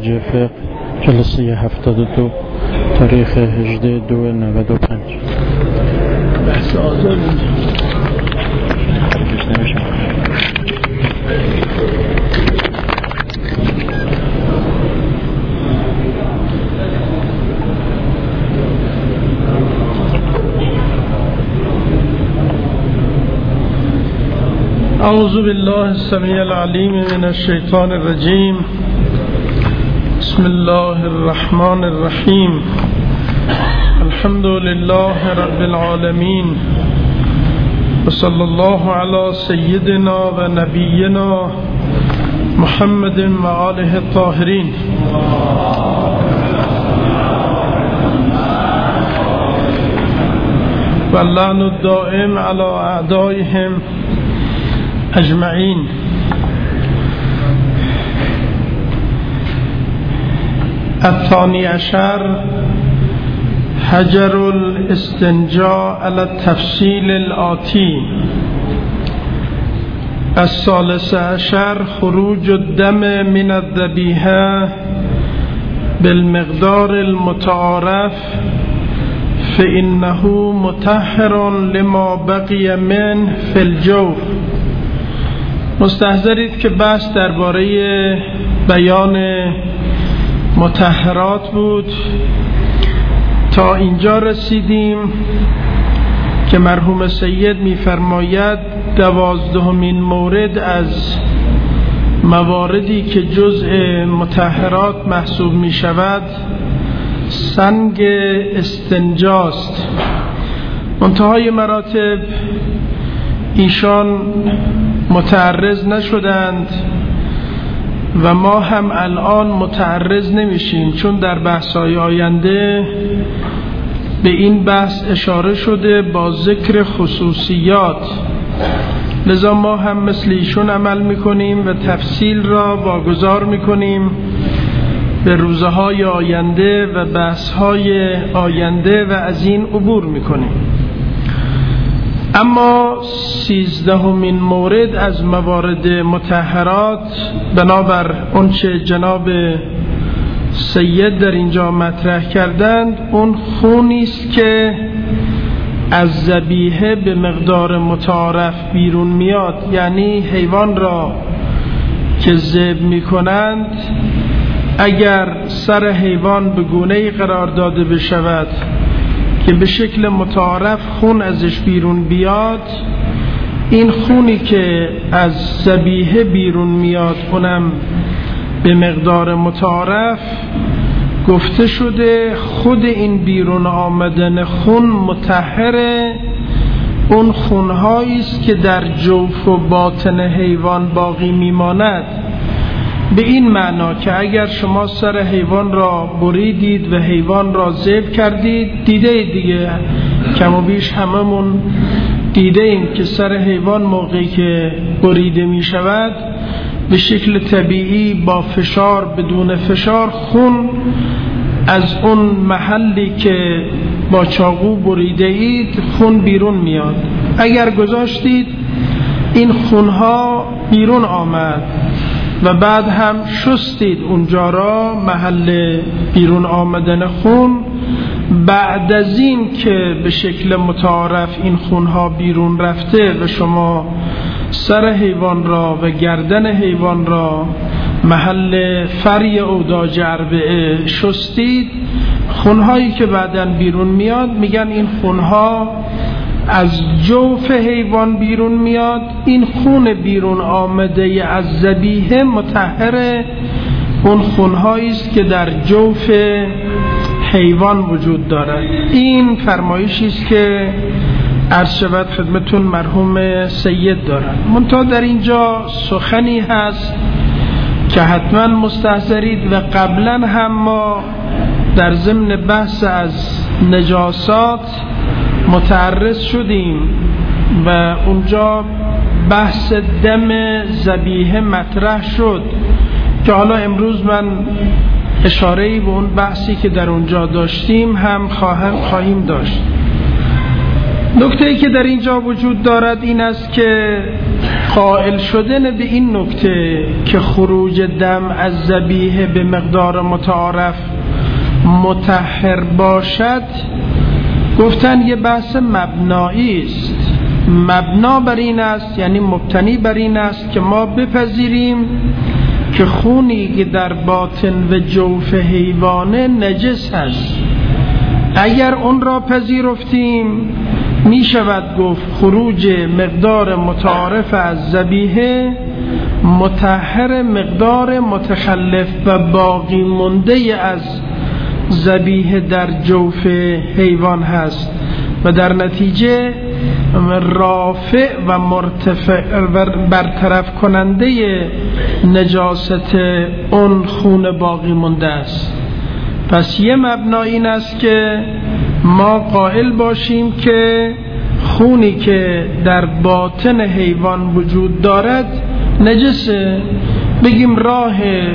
درج فقه جلسه 72 تاریخ 18/2/95. بحث آزاد أعوذ بالله السميع العليم من الشيطان الرجيم. بسم الله الرحمن الرحيم. الحمد لله رب العالمين، وصلى الله على سيدنا ونبينا محمد وآله الطاهرين. واللعن الدائم على أعدائهم أجمعين. الثاني عشر حجر الاستنجاء على التفصيل الآتي. الثالث عشر خروج الدم من الذبيحة بالمقدار المتعارف فإنه مطهر لما بقي منه في الجوف. مستحضرید که بحث درباره بیان مطهرات بود. تا اینجا رسیدیم که مرحوم سید می‌فرماید 12مین مورد از مواردی که جزء مطهرات محسوب می شود سنگ استنجاست. منتهای مراتب ایشان متعرض نشدند و ما هم الان متعرض نمیشیم، چون در بحث‌های آینده به این بحث اشاره شده با ذکر خصوصیات. لذا ما هم مثل ایشون عمل میکنیم و تفصیل را واگذار میکنیم به روزهای آینده و بحث‌های آینده و از این عبور میکنیم. اما 13مین مورد از موارد مطهرات بنابر اونچه جناب سید در اینجا مطرح کردند اون خونی است که از ذبیحه به مقدار متعارف بیرون میاد، یعنی حیوان را که ذبح میکنند اگر سر حیوان به گونه‌ای قرار داده بشود که به شکل متعارف خون ازش بیرون بیاد، این خونی که از ذبیحه بیرون میاد اونم به مقدار متعارف، گفته شده خود این بیرون آمدن خون مطهر اون خونهایی است که در جوف و باطن حیوان باقی میماند. به این معنا که اگر شما سر حیوان را بریدید و حیوان را ذبح کردید، دیده دیگه کم و بیش هممون دیده ایم که سر حیوان موقعی که بریده می شود به شکل طبیعی با فشار بدون فشار خون از اون محلی که با چاقو بریده اید خون بیرون میاد. اگر گذاشتید این خونها بیرون آمد و بعد هم شستید اونجا را، محل بیرون آمدن خون، بعد از این که به شکل متعارف این خونها بیرون رفته و شما سر حیوان را و گردن حیوان را محل فری اوداج اربعه شستید، خونهایی که بعداً بیرون میاد میگن این خونها از جوف حیوان بیرون میاد. این خون بیرون آمده از ذبیحه مطهر اون خونهایی است که در جوف حیوان وجود دارد. این فرمایشی است که عرض شود خدمتون مرحوم سید دارد. منتها در اینجا سخنی هست که حتما مستحضرید و قبلا هم ما در ضمن بحث از نجاسات متعرض شدیم و اونجا بحث دم ذبیحه مطرح شد که حالا امروز من اشاره‌ای به اون بحثی که در اونجا داشتیم هم خواهیم داشت. نکته‌ای که در اینجا وجود دارد این است که قائل شدن به این نکته که خروج دم از ذبیحه به مقدار متعارف مطهر باشد، گفتن یه بحث مبنایی است. مبنا بر این است، یعنی مبتنی بر این است که ما بپذیریم که خونی که در باطن و جوف حیوانه نجس است. اگر اون را پذیرفتیم می شود گفت خروج مقدار متعارف از ذبیحه مطهر مقدار متخلف و باقی مونده از ذبیحه در جوف حیوان هست و در نتیجه رافع و مرتفع و برطرف کننده نجاست اون خون باقی مونده است. پس یه مبنا این است که ما قائل باشیم که خونی که در باطن حیوان وجود دارد نجسه، بگیم راه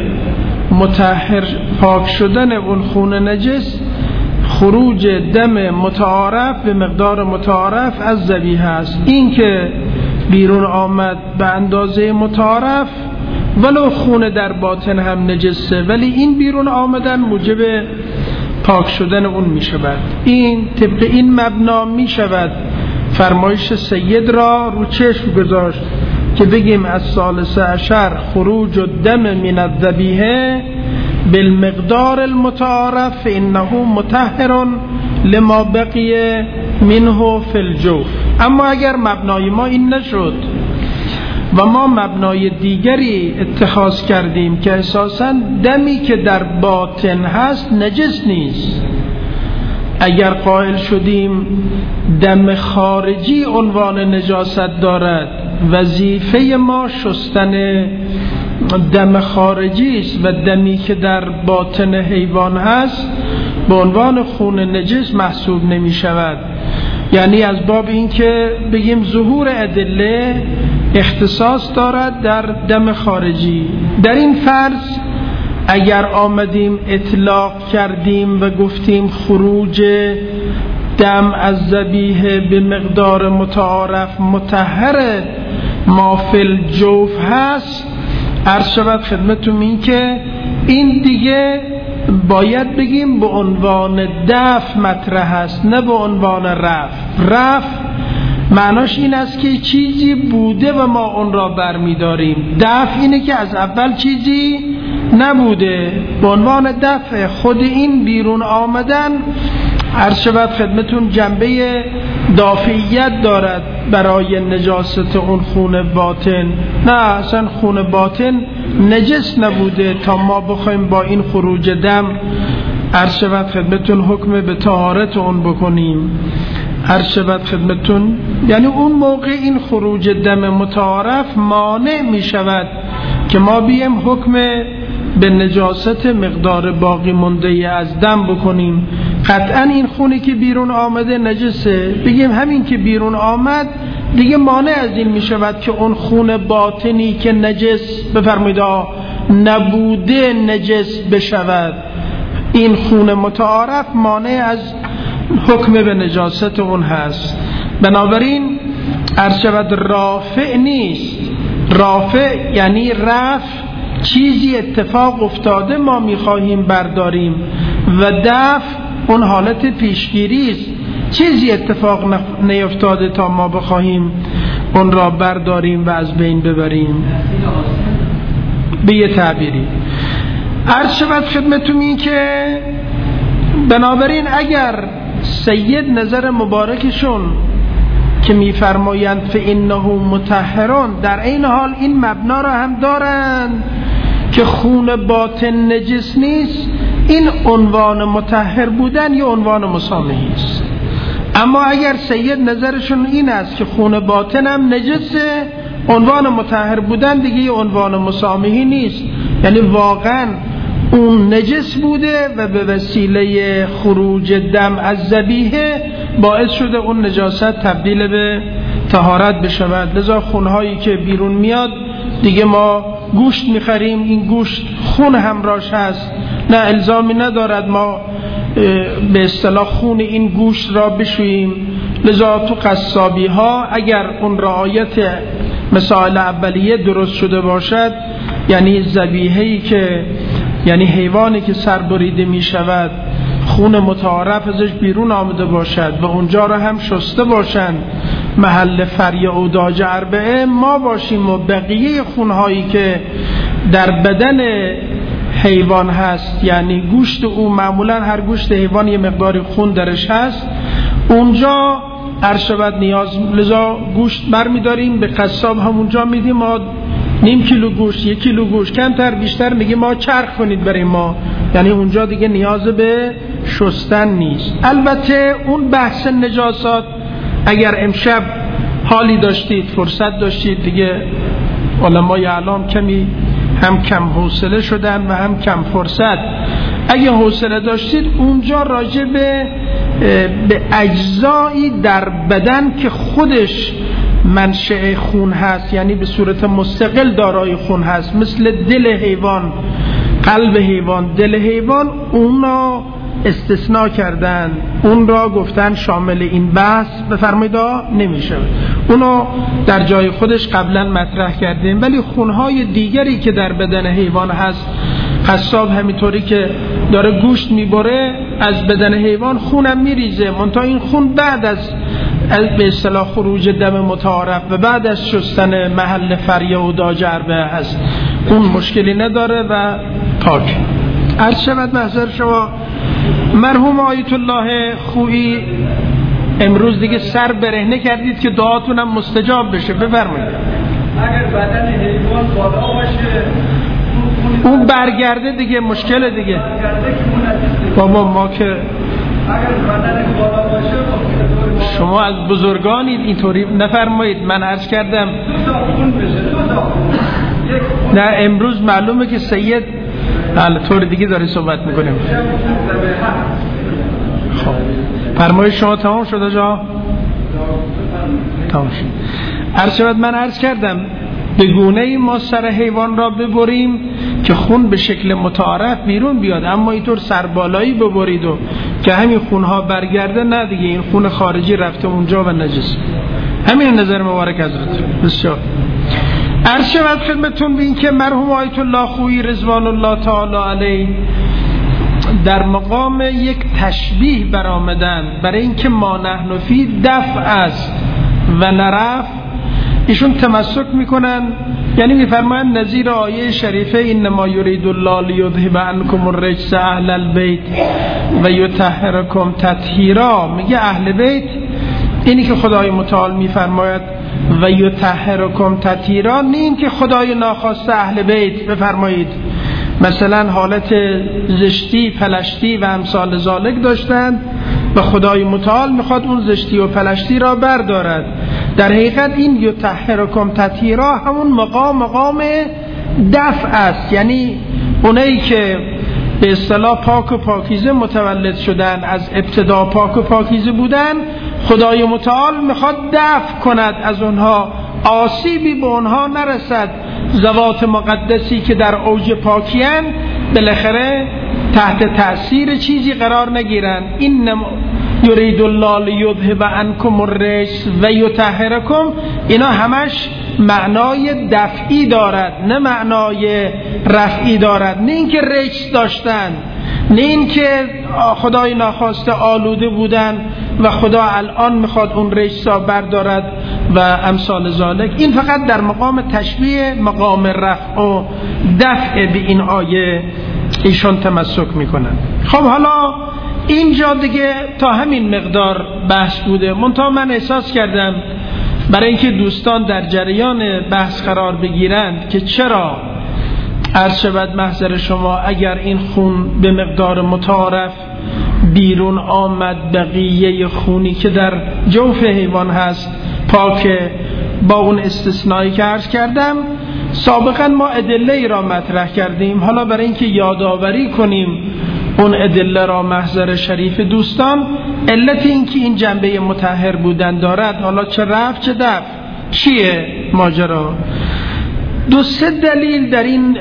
مطهر پاک شدن اون خون نجس خروج دم متعارف به مقدار متعارف از ذبیحه است. این که بیرون آمد به اندازه متعارف ولو خون در باطن هم نجسه، ولی این بیرون آمدن موجب پاک شدن اون می شود. این طبق این مبنا می شود فرمایش سید را رو چشم گذاشت که بگیم از ثالثه عشر خروج الدم من الذبیحه بالمقدار المتعارف فإنه مطهر لما بقی منه فی الجوف. اما اگر مبنای ما این نشد و ما مبنای دیگری اتخاذ کردیم که اساساً دمی که در باطن هست نجس نیست، اگر قائل شدیم دم خارجی عنوان نجاست دارد، وظیفه ما شستن دم خارجی است و دمی که در باطن حیوان هست به عنوان خون نجس محسوب نمی شود. یعنی از باب این که بگیم ظهور ادله اختصاص دارد در دم خارجی. در این فرض اگر آمدیم اطلاق کردیم و گفتیم خروج دم از ذبیحه به مقدار متعارف مطهر ما فی الجوف هست، عرض شود خدمتتون این که این دیگه باید بگیم به عنوان دفع مطرح است، نه به عنوان رفع. معناش این است که چیزی بوده و ما اون را برمیداریم. دفع اینه که از اول چیزی نبوده. به عنوان دفع خود این بیرون آمدن عرض شود خدمتون جنبه دافعیت دارد برای نجاست اون خون باطن. نه اصلا خون باطن نجس نبوده تا ما بخوایم با این خروج دم عرض شود خدمتون حکم به طهارت اون بکنیم. عرض شود خدمتون یعنی اون موقع این خروج دم متعارف مانع می شود که ما بیم حکم به نجاست مقدار باقی مونده از دم بکنیم. قطعا این خونی که بیرون آمده نجسه، بگیم همین که بیرون آمد دیگه مانع از این می شود که اون خون باطنی که نجس بفرمایید نبوده نجس بشود. این خون متعارف مانع از حکم به نجاست اون هست. بنابراین عرض شود رافع نیست. رافع یعنی رفع چیزی اتفاق افتاده ما میخواهیم برداریم و دفع اون حالت پیشگیری است، چیزی اتفاق نیفتاده تا ما بخواهیم اون را برداریم و از بین ببریم. به یه تعبیری عرض شود خدمتون این که بنابراین اگر سید نظر مبارکشون که میفرمایند فإنه مطهرون در این حال این مبنا را هم دارند که خون باطن نجس نیست، این عنوان مطهر بودن یا عنوان مسامحی است. اما اگر سید نظرشون این است که خون باطن هم نجسه، عنوان مطهر بودن دیگه عنوان مسامحی نیست، یعنی واقعا اون نجس بوده و به وسیله خروج دم از ذبیحه باعث شده اون نجاست تبدیل به طهارت بشود. لذا خونهایی که بیرون میاد دیگه ما گوشت میخریم، این گوشت خون همراهش هست، نه الزامی ندارد ما به اصطلاح خون این گوشت را بشوییم. لذا تو قصابی ها اگر اون رعایت مسائل اولیه درست شده باشد، یعنی ذبیحه‌ای که یعنی حیوانی که سر بریده می شود خون متعارف ازش بیرون آمده باشد و اونجا را هم شسته باشند، محل فری و داج اربعه ما باشیم و بقیه خونهایی که در بدن حیوان هست، یعنی گوشت او، معمولا هر گوشت حیوان یه مقداری خون درش هست، اونجا ارشبت نیاز لذا گوشت برمی داریم به قصاب همونجا میدیم، ما نیم کیلو گوشت، 1 کیلو گوشت، کمتر بیشتر میگیم ما چرخ کنید برای ما، یعنی اونجا دیگه نیاز به شستن نیست. البته اون بحث نجاسات اگر امشب حالی داشتید، فرصت داشتید، دیگه علمای اعلام کمی هم کم حوصله شدن و هم کم فرصت، اگه حوصله داشتید اونجا راجع به اجزایی در بدن که خودش منشأ خون هست، یعنی به صورت مستقل دارای خون هست، مثل دل حیوان، قلب حیوان، دل حیوان، اون را استثناء کردن، اون را گفتن شامل این بحث بفرمایید نمیشه، اونو در جای خودش قبلا مطرح کردیم. ولی خونهای دیگری که در بدن حیوان هست، قصاب همینطوری که داره گوشت میبره از بدن حیوان خونم میریزه، منتها این خون بعد از به اصطلاح خروج دم متعارف و بعد از شستن محل فریه و داج اربعه هست، اون مشکلی نداره و پاک. عرض شود محضر شما مرحوم آیت الله خویی امروز دیگه سر برهنه کردید که دعاتونم مستجاب بشه، بفرمایید. اگر بدن حیوان بالا باشه اون برگرده دیگه، مشکل دیگه بابا ما که اگر بدن بالا باشه شما از بزرگانید اینطوری نفرمایید. من عرض کردم نه امروز معلومه که سید طور دیگه داری صحبت میکنیم. خب فرمایش شما تمام شده جا؟ تمام شد. عرض شد من عرض کردم به گونه‌ای ما سر حیوان را ببریم که خون به شکل متعارف بیرون بیاد، اما اینطور سربالایی ببرید و که همین خونها برگرده، نه دیگه این خون خارجی رفته اونجا و نجس. همین نظر مبارک حضرت. بسیار عرض شد خدمتون به این که مرحوم آیت الله خویی رضوان الله تعالی علیه در مقام یک تشبیه برآمدن برای اینکه ما نحن فی دفع است و نرف، ایشون تمسک میکنن، یعنی میفرمایند نظیر آیه شریفه انما یرید الله لیذهب عنکم الرجس اهل البیت و یطهرکم تطهیرا، میگه اهل بیت اینی که خدای متعال میفرماید و یطهرکم تطهیرا، نه این که خدای ناخواسته اهل بیت بفرمایید مثلا حالت زشتی، پلشتی و امثال ذالک داشتند و خدای متعال میخواد اون زشتی و پلشتی را بردارد. در حقیقت این یطهرکم تطهیرا همون مقام دفع است، یعنی اونایی که به اصطلاح پاک و پاکیزه متولد شدن، از ابتدا پاک و پاکیزه بودن، خدای متعال میخواد دفع کند از اونها، آسیبی به اونها نرسد، ذوات مقدسی که در اوج پاکیان بالاخره تحت تأثیر چیزی قرار نگیرن. این یرید الله لیذهب عنکم الرجس و یطهرکم، اینا همش معنای دفعی دارد نه معنای رفعی دارد، نه اینکه رجس داشتن، نه اینکه خدای ناخواسته آلوده بودن و خدا الان میخواد اون رجس را بردارد و امثال ذالک. این فقط در مقام تشبیه مقام رفع و دفع به این آیه ایشان تمسک میکنن. خب حالا اینجا دیگه تا همین مقدار بحث بوده، منتها من احساس کردم برای اینکه دوستان در جریان بحث قرار بگیرند که چرا عرض شود محضر شما اگر این خون به مقدار متعارف بیرون آمد، بقیه خونی که در جوف حیوان هست پاکه، با اون استثنایی که عرض کردم. سابقا ما ادله ای را مطرح کردیم، حالا برای اینکه یادآوری کنیم اون ادله را محضر شریف دوستان، علت این که این جنبه مطهر بودن دارد، حالا چه رفع چه دفع، چیه ماجرا؟ 2-3 دلیل در این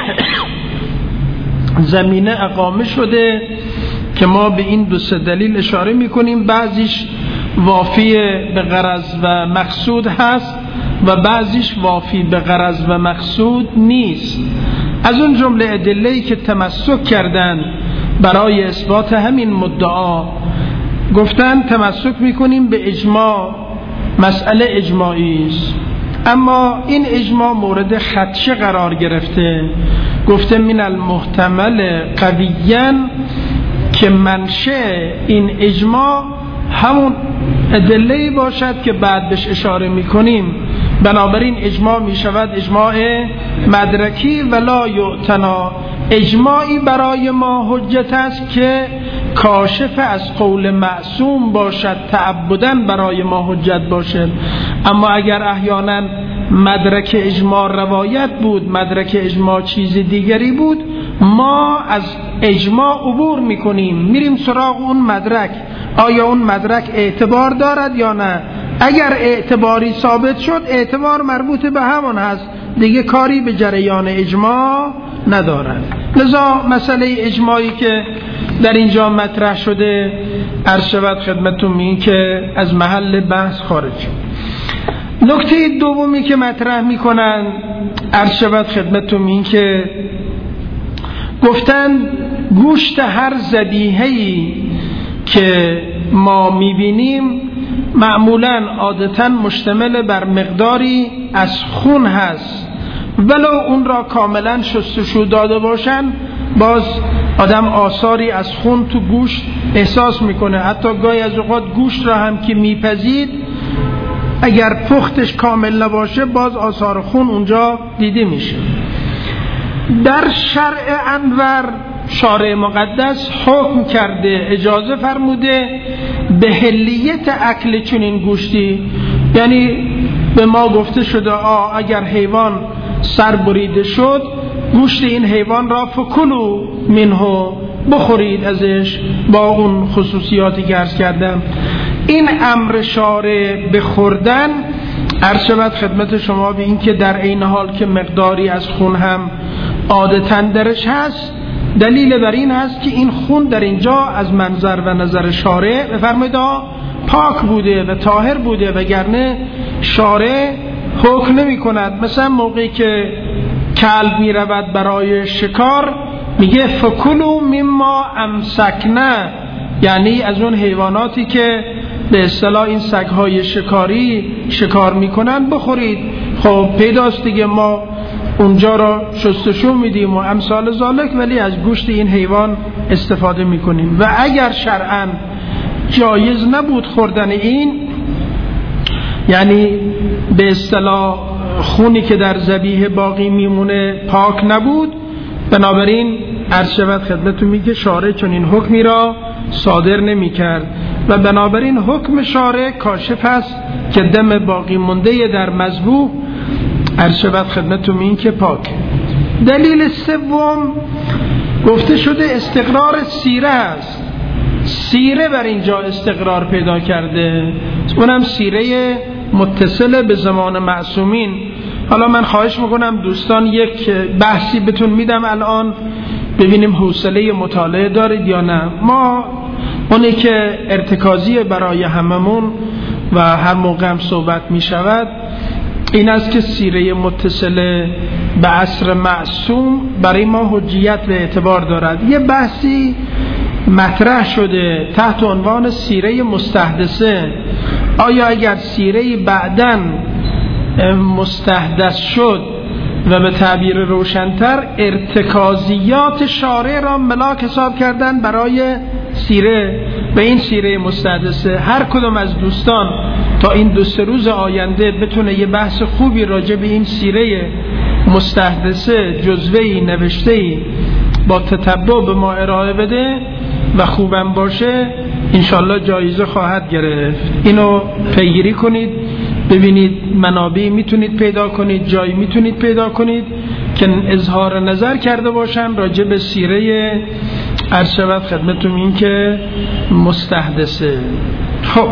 زمینه اقامه شده که ما به این 2-3 دلیل اشاره میکنیم، بعضیش وافی به غرض و مقصود هست، و بعضیش وافی به غرض و مقصود نیست. از اون جمله ادله‌ای که تمسک کردن برای اثبات همین مدعا، گفتن تمسک میکنیم به اجماع، مسئله اجماعی است، اما این اجماع مورد خدشه قرار گرفته. گفته من المحتمل قویاً که منشأ این اجماع همون ادله‌ای باشد که بعد بهش اشاره میکنیم. بنابراین اجماع میشود اجماع مدرکی ولا یعتنا، اجماعی برای ما حجت است که کاشف از قول معصوم باشد، تعبداً برای ما حجت باشد. اما اگر احیانا مدرک اجماع روایت بود، مدرک اجماع چیز دیگری بود، ما از اجماع عبور میکنیم، میریم سراغ اون مدرک. آیا اون مدرک اعتبار دارد یا نه؟ اگر اعتباری ثابت شد، اعتبار مربوط به همون هست، دیگه کاری به جریان اجماع ندارد. لذا مسئله اجماعی که در اینجا مطرح شده، عرض شود خدمتتون این که از محل بحث خارج شد. نکته دومی که مطرح میکنن، عرض شود خدمتتون این که گفتن گوشت هر ذبیحه‌ای که ما میبینیم معمولاً عادتاً مشتمل بر مقداری از خون هست، ولو اون را کاملاً شستشو داده باشن، باز آدم آثاری از خون تو گوشت احساس میکنه. حتی گاهی از اوقات گوشت را هم که میپزید، اگر پختش کامل نباشه، باز آثار خون اونجا دیده میشه. در شرع انور شارع مقدس حکم کرده، اجازه فرموده به حلیت اکل چنین گوشتی. یعنی به ما گفته شده اگر حیوان سر بریده شد، گوشت این حیوان را فکلوا منه، بخورید ازش، با اون خصوصیاتی که عرض کردم. این امر شارع به خوردن، عرض شود خدمت شما به این که در این حال که مقداری از خون هم عادتاً درش هست، دلیل بر این هست که این خون در اینجا از منظر و نظر شارع بفرمایید پاک بوده و طاهر بوده، وگرنه شارع حکم نمی کند. مثلا موقعی که کلب می رود برای شکار، میگه فکلوا مما امسکنا، یعنی از اون حیواناتی که به اصطلاح این سگهای شکاری شکار میکنن بخورید. خب پیداست دیگه ما اونجا را شستشو میدیم و امثال ذالک، ولی از گوشت این حیوان استفاده میکنیم. و اگر شرعاً جایز نبود خوردن این، یعنی به اصطلاح خونی که در ذبیحه باقی میمونه پاک نبود، بنابراین عرض شود خدمتتون میگه شارع چنین حکمی را صادر نمی کرد و بنابراین حکم شارع کاشف است که دم باقی مونده در مذبوح، عرض شود خدمتتون این که پاک. دلیل سوم گفته شده استقرار سیره است. سیره بر اینجا استقرار پیدا کرده، اونم سیره متصل به زمان معصومین. حالا من خواهش میکنم دوستان یک بحثی بهتون میدم الان، ببینیم حوصله مطالعه دارید یا نه. ما اونی که ارتکازی برای هممون و هر موقع هم صحبت میشود این است که سیره متصل به عصر معصوم برای ما حجیت و اعتبار دارد. یه بحثی مطرح شده تحت عنوان سیره مستحدثه. آیا اگر سیره بعداً مستحدث شد و به تعبیر روشن‌تر ارتکازیات شارع را ملاک حساب کردن برای سیره و این سیره مستحدثه، هر کدوم از دوستان تا این 2-3 روز آینده بتونه یه بحث خوبی راجع به این سیره مستحدثه جزوه‌ای نوشته‌ای با تتبع به ما ارائه بده و خوبم باشه، انشالله جایزه خواهد گرفت. اینو پیگیری کنید، ببینید منابعی میتونید پیدا کنید، جایی میتونید پیدا کنید که اظهار نظر کرده باشن راجع به سیره عرض شود خدمتتون این که مستحدثه. خب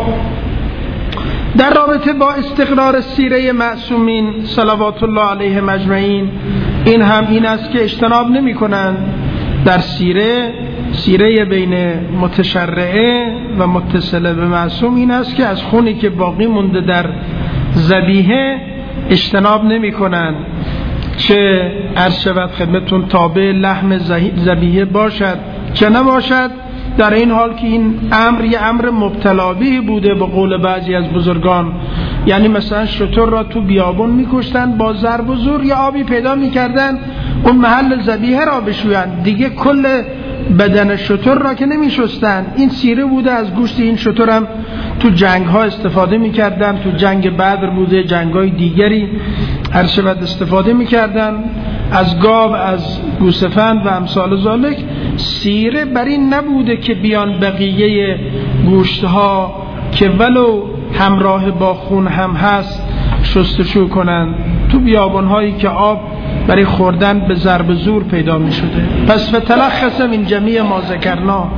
در رابطه با استقرار سیره معصومین صلوات الله علیهم اجمعین، این هم این است که اجتناب نمی کنند در سیره بین متشرعه و متصله به معصوم این است که از خونی که باقی مونده در ذبیحه اجتناب نمی کنن چه عرض شود خدمتون تابع لحم ذبیحه باشد چه نباشد، در این حال که این امر یه امر مبتلا به بوده به قول بعضی از بزرگان. یعنی مثلا شتر را تو بیابون میکشتن، با ضرب و زور یا آبی پیدا میکردن اون محل ذبیحه را بشویند، دیگه کل بدن شتر را که نمیشستن. این سیره بوده. از گوشت این شتر هم تو جنگ ها استفاده میکردن، تو جنگ بدر بوده، جنگ های دیگری هر شود استفاده میکردن، از گاو، از گوسفند و امثال ذالک. سیره بر این نبوده که بیان بقیه گوشت ها که ولو همراه با خون هم هست شستشو کنن تو بیابان هایی که آب برای خوردن به ضرب زور پیدا می شده. پس فتلخص من جمیع ما ذکرنا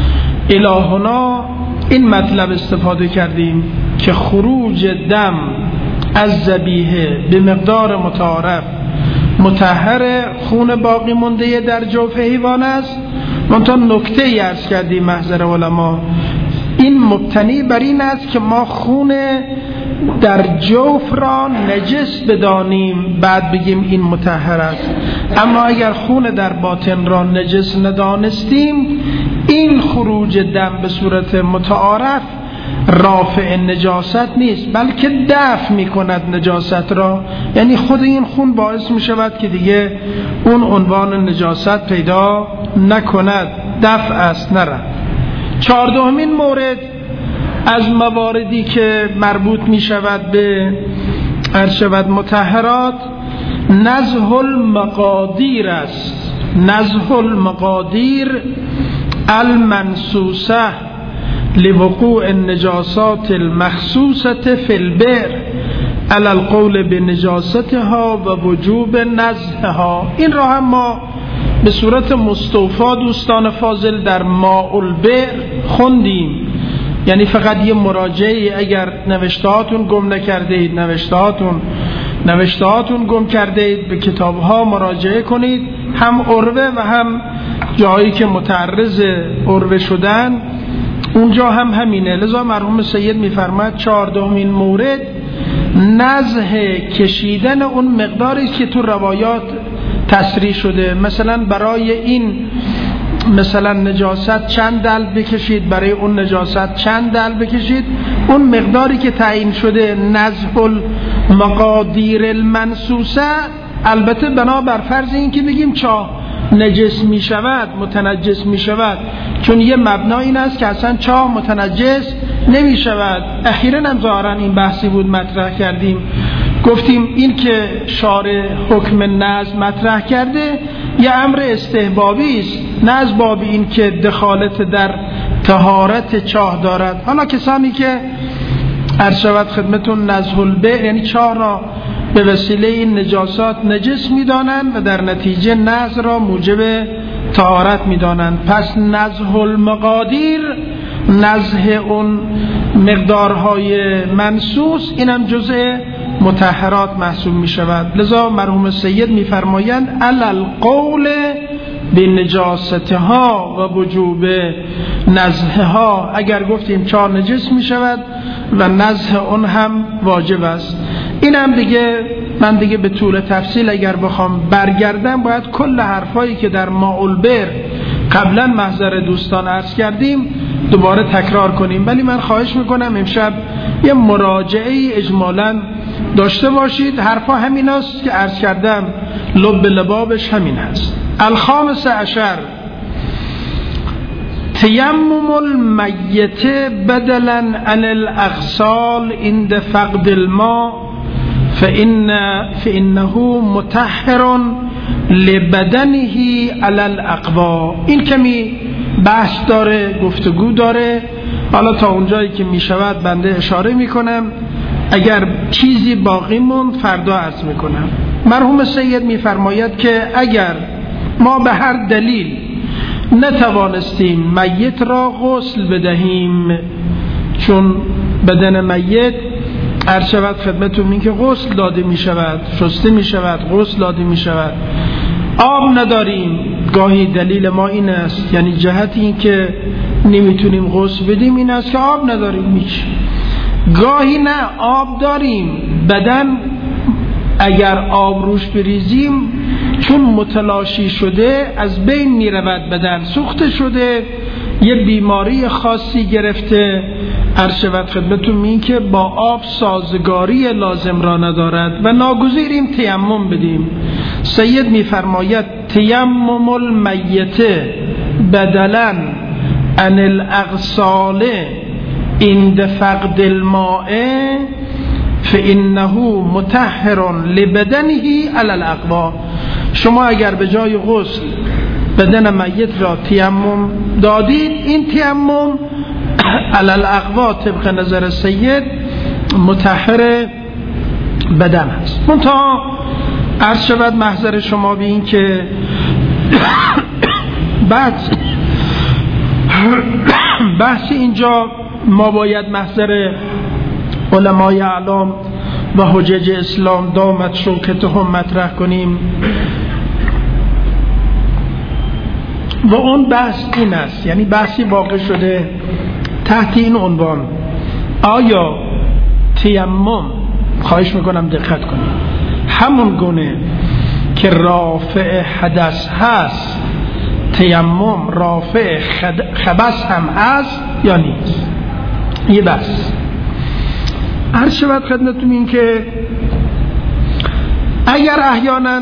الهنا، این مطلب استفاده کردیم که خروج دم از ذبیحه به مقدار متعارف مطهر، خون باقی مونده در جوف حیوان است. منتها نکته ای عرض کردیم محضر علما، این مبتنی بر این است که ما خون در جوف را نجس بدانیم بعد بگیم این مطهر است. اما اگر خون در باطن را نجس ندانستیم، این خروج دم به صورت متعارف رافع نجاست نیست، بلکه دفع می کند نجاست را. یعنی خود این خون باعث می شود که دیگه اون عنوان نجاست پیدا نکند، دفع است نره. 14مین مورد از مواردی که مربوط می شود به ارشد مطهرات نزح المقادیر است. نزح المقادیر المنسوسه لوقوع النجاسات المخصوصه فی البئر علی القول بنجاستها و وجوب نزحها. این را هم ما به صورت مستوفا دوستان فاضل در ماء البئر خوندیم. یعنی فقط یه مراجعه، اگر نوشتهاتون گم نکرده اید، نوشتهاتون گم کرده اید، به کتابها مراجعه کنید، هم عروه و هم جایی که متعرض عروه شدن اونجا هم همینه. لذا مرحوم سید میفرماد 14مین مورد نزح کشیدن اون مقداری که تو روایات تصریح شده. مثلا برای این مثلا نجاست چند دلو بکشید، برای اون نجاست چند دلو بکشید، اون مقداری که تعیین شده نزح المقادیر المنسوسه. البته بنا بر فرض این که بگیم چاه نجس می شود، متنجس می شود، چون یه مبنا این است که اصلا چاه متنجس نمی شود. اخیراً هم ظاهراً این بحثی بود مطرح کردیم، گفتیم این که شارع حکم نزع مطرح کرده یه امر استحبابی است، نه از باب این که دخالت در طهارت چاه دارد. حالا کسانی که عرض شود خدمتون نزح البئر یعنی چاه را به وسیله این نجاسات نجس می‌دانند و در نتیجه نزع را موجب طهارت می‌دانند. پس نزح المقادیر، نزح اون مقدارهای منسوس، اینم جزء مطهرات محسوب می‌شود. لذا مرحوم سید می‌فرمایند علل قول به نجاستها و وجوب نزحها. اگر گفتیم چاه نجس می‌شود و نزح اون هم واجب است. این هم دیگه من دیگه به طول تفصیل اگر بخوام برگردم باید کل حرفایی که در ماء البئر قبلا محضر دوستان عرض کردیم دوباره تکرار کنیم، ولی من خواهش میکنم امشب یه مراجعه اجمالاً داشته باشید. حرفا همین است که عرض کردم، لب لبابش همین هست. الخامس عشر تیمم المیت بدلا عن الاغسال عند فقد الماء فإنه مطهر لبدنه علی الاقوا. این کمی بحث داره، گفتگو داره. حالا تا اونجایی که می شود بنده اشاره می کنم، اگر چیزی باقی موند فردا عرض می کنم. مرحوم سید می فرماید که اگر ما به هر دلیل نتوانستیم میت را غسل بدهیم، چون بدن میت عرض شود خدمتون این که غسل داده می شود، شسته می شود، غسل داده می شود، آب نداریم. گاهی دلیل ما این است، یعنی جهت این که نمیتونیم غسل بدیم این است که آب نداریم. گاهی نه آب داریم، بدن اگر آب روش بریزیم چون متلاشی شده از بین میرود، بدن سوخته شده، یه بیماری خاصی گرفته، عرض شود خدمتتون این که با آب سازگاری لازم را ندارد و ناگزیریم تیمم بدیم. سید میفرماید تیمم المیت بدلا عن الاغسال عند فقد الماء فانه مطهر لبدنه علی الاقوا. شما اگر به جای غسل بدن میت را تیمم دادید، این تیمم علی الاقوا طبق نظر سید مطهر بدن است. منتها عرض شود محضر شما به این که بحث اینجا ما باید محضر علمای اعلام و حجج اسلام دامت شوکتهم مطرح کنیم و اون بحث این است، یعنی بحثی واقع شده تحت این عنوان: آیا تیمم، خواهش میکنم دقت کنید، همون گونه که رافع حدث هست تیمم رافع خبث هم هست یا نیست؟ یه بحث. عرض شود خدمتتون این که اگر احیانا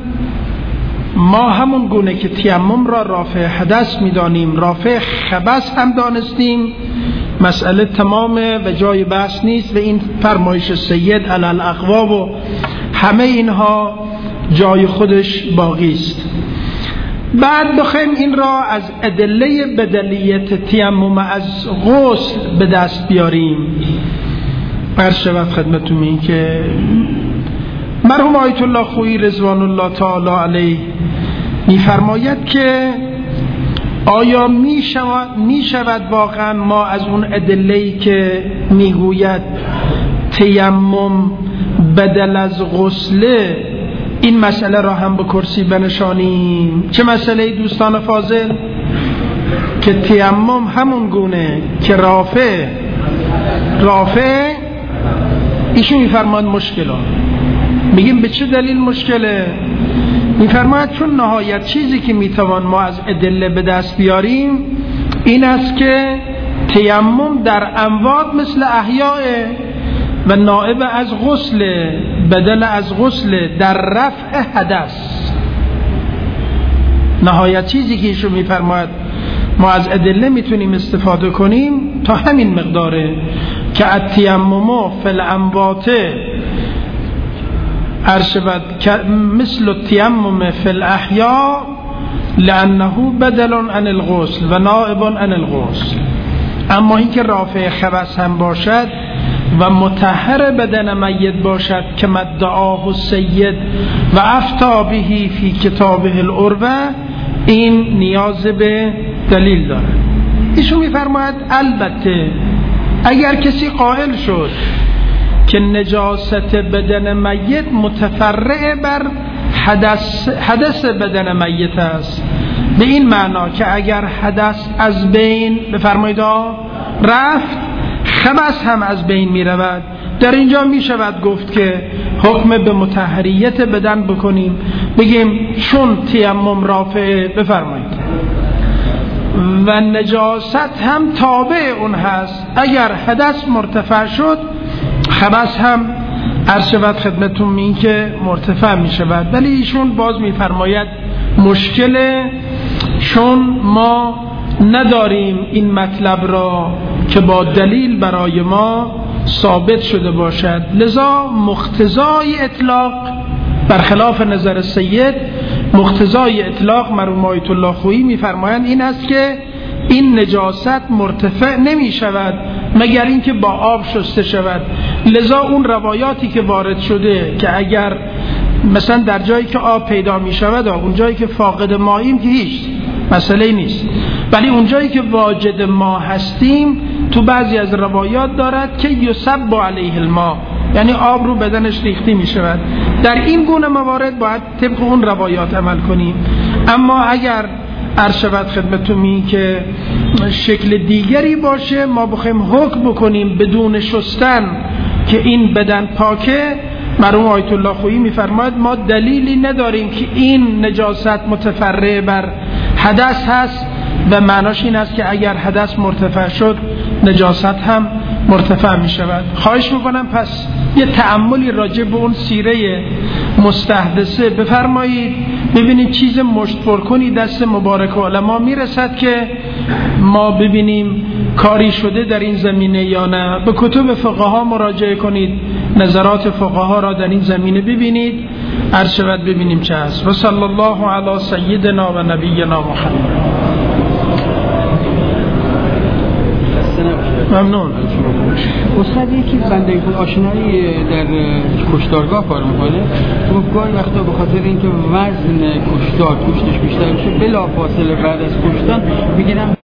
ما همون گونه که تیمم را رافع حدث میدانیم رافع خبث هم دانستیم، مسئله تمامه و جای بحث نیست و این فرمایش سید علی الاقوا و همه اینها جای خودش باقی است. بعد بخوایم این را از ادله بدلیت تیمم از غسل به دست بیاریم. عرض شود خدمتتون این که مرحوم آیت الله خویی رضوان الله تعالی علیه میفرماید که آیا می شود واقعا ما از اون ادله‌ای که میگوید تیمم بدل از غسل این مسئله را هم به کرسی بنشانیم؟ چه مسئله دوستان فاضل؟ که تیمم همون گونه که رافع ایشون میفرماد مشکل ها. میگیم به چه دلیل مشکله؟ میفرماید چون نهایت چیزی که میتوان ما از ادله به دست بیاریم این است که تیمم در اموات مثل احیاء و نائب از غسل، بدل از غسل در رفع حدث. نهایت چیزی که ایشون میفرماید ما از ادله میتونیم استفاده کنیم تا همین مقداره که التیمم فی الاموات ارشبت مثل التیمم فی الاحیاء لانه بدل عن الغسل و نائب عن الغسل. اما این که رافع خبث هم باشد و مطهر بدن میت باشد که مدعاه السید و افتا بهی فی کتابه العروه، این نیاز به دلیل دارد. ایشون میفرماید البته اگر کسی قائل شد که نجاست بدن میت متفرع بر حدث بدن میت است، به این معنا که اگر حدث از بین بفرمایید رفت خبث هم از بین می رود، در اینجا می شود گفت که حکم به مطهریت بدن بکنیم، بگیم چون تیمم رافع بفرمایید و نجاست هم تابع اون هست، اگر حدث مرتفع شد خبث هم عرض شود خدمتون این که مرتفع می شود. ولی ایشون باز می فرماید مشکله، چون ما نداریم این مطلب را که با دلیل برای ما ثابت شده باشد، لذا مقتضای اطلاق برخلاف نظر سید، مقتضای اطلاق مرحوم آیت الله خویی می‌فرمایند این است که این نجاست مرتفع نمی شود مگر اینکه با آب شسته شود. لذا اون روایاتی که وارد شده که اگر مثلا در جایی که آب پیدا می شود، اون جایی که فاقد ماییم که هیچ مسئله نیست، ولی اون جایی که واجد ما هستیم تو بعضی از روایات دارد که یصب علیه الماء، یعنی آب رو بدنش ریخته می شود. در این گونه موارد باید طبق اون روایات عمل کنیم. اما اگر ارشبت خدمتون این که شکل دیگری باشه، ما بخوایم حکم بکنیم بدون شستن که این بدن پاکه، مرحوم آیت الله خویی میفرماید ما دلیلی نداریم که این نجاست متفرع بر حدث هست و معناش این است که اگر حدث مرتفع شد نجاست هم مرتفع می شود. خواهش میکنم پس یه تأملی راجع به اون سیره مستحدثه بفرمایید، ببینید چیز مشت پر کنی دست مبارک علما میرسد که ما ببینیم کاری شده در این زمینه یا نه. به کتب فقها مراجعه کنید، نظرات فقها را در این زمینه ببینید، عرض شود ببینیم چه هست. و صلی الله علی سیدنا و نبینا محمد. ممنون. استاد یکی بنده خود آشنایی در کشتارگاه کار میکنه، گفت گاهی وقتا به خاطر اینکه وزن کشتار گوشتش بیشتر بشه بلافاصله بعد از کشتن میگیرن